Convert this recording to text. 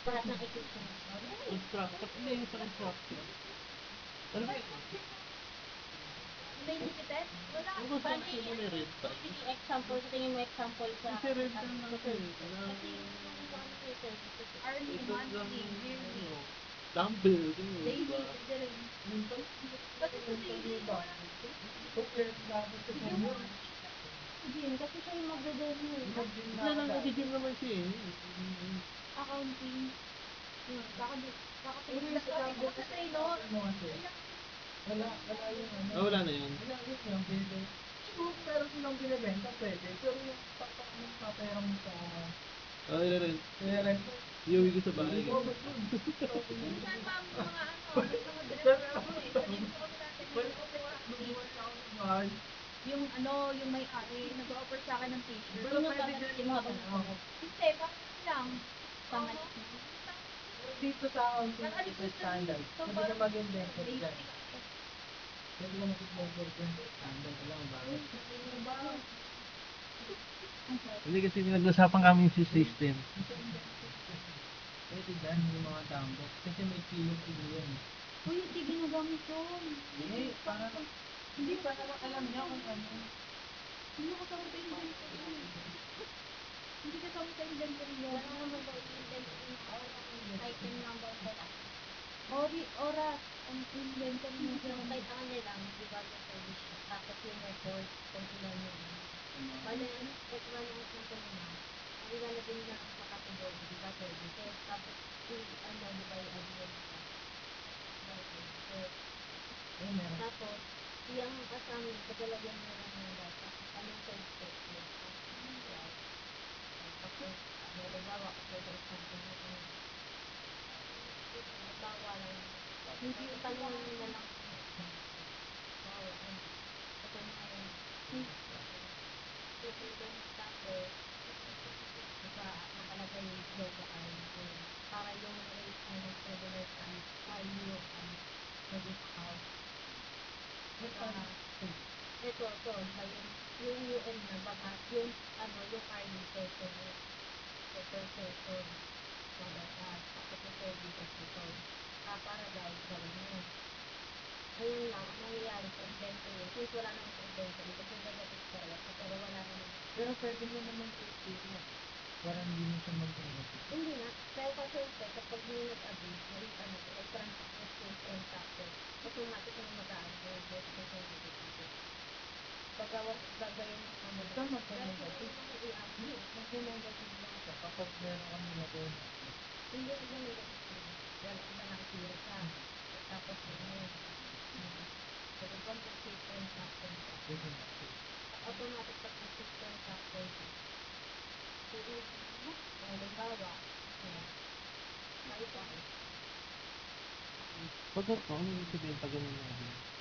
Lahat ng equipment. Construction, hindi yung sa construction. Ano ba yun? May limited? Wala. Ang construction na may red tag. Sige, example. Sa tingin mo example sa... Kasi red tag lang sa yun. services. Kasi yung ano yung services. Hourly, Red tag lang, monthly, yearly. ano, dumbbell, ganyan, Daily, diba? pwede rin. Ba't sa daily, wala? Bigyan mo nga ng Gym, kasi siya yung magdodemo eh. Wala lang, nag-gym naman siya eh. Accounting. Yun. Baka Uy, tingin sa Campbell sa trainer. Wala yung ano. Ah, wala na yun. Wala yun yung bebe. Kung meron silang binibenta, pwede. Pero yung papayang mo sa... Ah, i-rent. i-rent mo. Iuwi ko sa bahay. Oo, ba't yun? Minsan ma'am, mga ano, may mga director ako eh. Sa gym ko kami dati Well, may offer sa akin lumuwas t-shirt. ako sa bahay. Yung ano, yung may-ari, nag-offer sa akin ng t-shirt. Pero pwede din yung mga ano. Hindi, parang lang. Pamalit mo. Pero dito sa akin, sa standard. Pwede ka mag-inventor dyan. Pwede ka mag-inventor dyan sa standard. Alam mo ba? Hindi kasi nag-usapan kami si system. Pwede dyan yung mga dumbbells. Kasi may kilo-kilo yun. Uy, hindi ginagamit yun. Eh, parang hindi pa naman alam niya kung ano. Hindi ko kasama sa inventory. Hindi kasama sa inventory yun. Wala naman daw inventory na item number ko lang. Oras. Ang inventory mo siya. Yung kailangan nila, di ba, yung service siya. Tapos yung record, kung ilan yun. Bale, extra ng sample nila. Ang ilalagay nila sa category, di ba, services. Tapos, ano, di ba, yung admin nila. Eh, meron. Tapos, yung kasama, pagalagyan nila ng data. Anong size check nila. Tapos, halimbawa, kasi for example, halimbawa lang, hindi tanong nila lang kung halimbawa, ito na yung tutulan tapos nakalagay yoga arm para yung rate na ng regular time ay yung na-discount. Ito, yung UN na baka yung yung army session per session tapos yung services ito para daw gawin yun. Ayun lang, ang nangyayari sa inventory since wala naman sa inventory kasi negative tayo pero wala naman. Pero pwede mo naman i-tiro. Parang hindi mo siya mag-negative. Hindi na, pero kasi kapag hindi nag-abuse, may transaction, automatic na mag-aano yung negative. Pagka gagayin ng ano, Ito mag-negative. Mag-negative lang siya kapag meron kang nilagay na. Hindi ba negative? Wala iba nakatira siya. Tapos yun. Pero pag nag-save transaction siya, Pwede na. automatic pag nag-save transaction siya, halimbawa, may pa. Pag ano ibig sabihin pag ganun natin?